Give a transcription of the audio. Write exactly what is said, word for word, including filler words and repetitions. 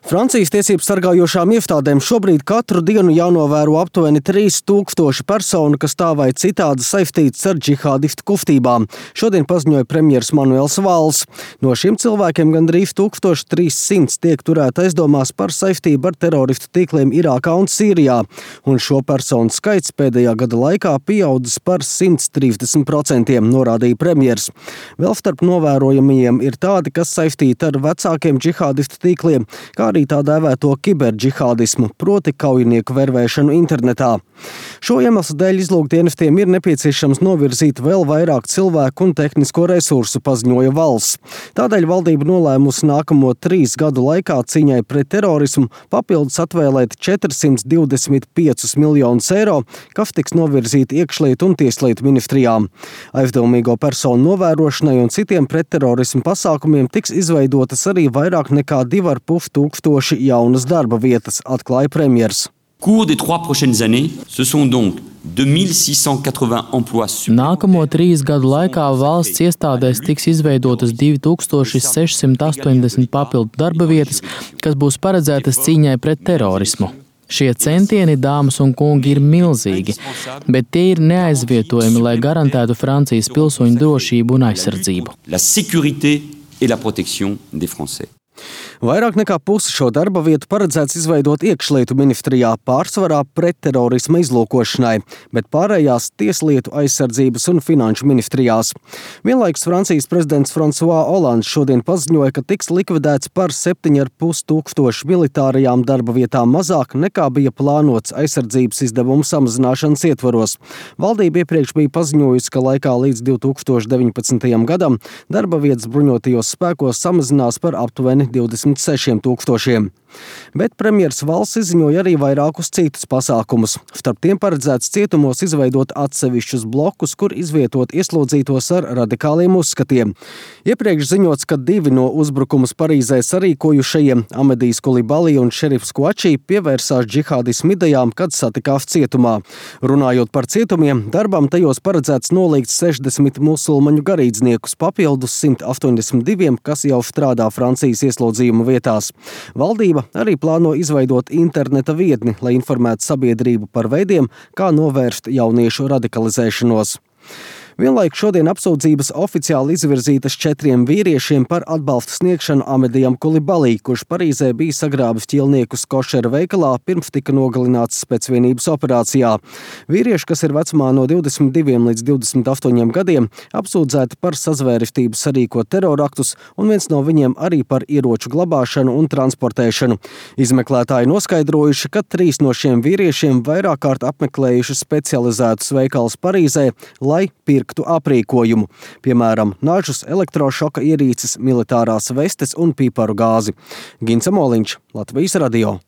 Francijas tiesību sargājošām iestādēm šobrīd katru dienu jānovēro aptuveni trīs tūkstoši personu, kas tā vai citādi saistītas ar džihādistu kustībām. Šodien paziņoja premjers Manuels Valls. No šiem cilvēkiem gandrīz tūkstoš trīs simti tiek turēti aizdomās par saistību ar teroristu tīkliem Irākā un Sīrijā, un šo personu skaits pēdējā gada laikā pieaudzis par simt trīsdesmit procentiem, norādīja premjers. Vēl starp novērojamajiem ir tādi, kas saistīti ar vecākiem džihādistu tīkliem, kā arī tā dēvēto kiberģihādismu, proti kaujinieku vervēšanu internetā. Šo iemeslu dēļ izlūkdienestiem ir nepieciešams novirzīt vēl vairāk cilvēku un tehnisko resursu, paziņoja Valls. Tādēļ valdība nolēmusi nākamo trīs gadu laikā cīņai pret terorismu papildus atvēlēt četrsimt divdesmit piecus miljonus eiro, kas tiks novirzīti iekšlietu un tieslietu ministrijām. Aizdomīgo personu novērošanai un citiem pretterorismu pasākumiem tiks izveidotas arī vairāk nekā divi ar pus tūkstoši jaunas darba vietas, atklāja premjers. Cours des trois prochaines années, ce sont donc deux mille six cent quatre-vingts emplois supplémentaires. Nākamo trīs gadu laikā valsts iestādēs tiks izveidotas divi tūkstoši sešsimt astoņdesmit papildu darba vietas, kas būs paredzētas cīņai pret terorismu. Šie centieni, dāmas un kungi, ir milzīgi, bet tie ir neaizvietojami, lai garantētu Francijas pilsoņu drošību un aizsardzību. La sécurité et la protection des Français. Vairāk nekā pusi šo darba vietu paredzēts izveidot iekšlietu ministrijā, pārsvarā pretterorisma izlūkošanai, bet pārējās tieslietu, aizsardzības un finanšu ministrijās. Vienlaikus Francijas prezidents François Hollands šodien paziņoja, ka tiks likvidēts par septiņi ar pus tūkstoši militārajām darba vietām mazāk nekā bija plānots aizsardzības izdevumu samazināšanas ietvaros. Valdība iepriekš bija paziņojusi, ka laikā līdz divi tūkstoši deviņpadsmitajam gadam darba vietas bruņotajos spēkos samazinās par aptuveni divdesmit sešiem tūkstošiem. Bet premjers Valls izziņoja arī vairākus citus pasākumus. Starp tiem paredzēts cietumos izveidot atsevišķus blokus, kur izvietot ieslodzītos ar radikāliem uzskatiem. Iepriekš ziņots, ka divi no uzbrukumus Parīzē sarīkojušajiem, Amedijs Kulibali un Šerifs Kuačī, pievērsās džihādismu idejām, kad satikās cietumā. Runājot par cietumiem, darbam tajos paredzēts nolikt sešdesmit musulmaņu garīdzniekus papildus simt astoņdesmit diviem, kas jau strādā Francijas ieslodzījuma vietās. Valdība arī plāno izveidot interneta vietni, lai informētu sabiedrību par veidiem, kā novērst jauniešu radikalizēšanos. Vienlaikus šodien apsūdzības oficiāli izvirzītas četriem vīriešiem par atbalsta sniegšanu Amedijam Kulibalī, kurš Parīzē bija sagrābis ķilniekus košera veikalā, pirms tika nogalināts spēcvienības operācijā. Vīrieši, kas ir vecumā no divdesmit diviem līdz divdesmit astoņiem gadiem, apsūdzēti par sazvērestību sarīkot teroraktus, un viens no viņiem arī par ieroču glabāšanu un transportēšanu. Izmeklētāji noskaidrojuši, ka trīs no šiem vīriešiem vairāk kārt apmeklējuši specializētus veikalus Parīzē, lai pirktu aprīkojumu, piemēram, nažus, elektrošoka ierīces, militārās vestes un piparu gāzi. Gins Amoliņš, Latvijas radio.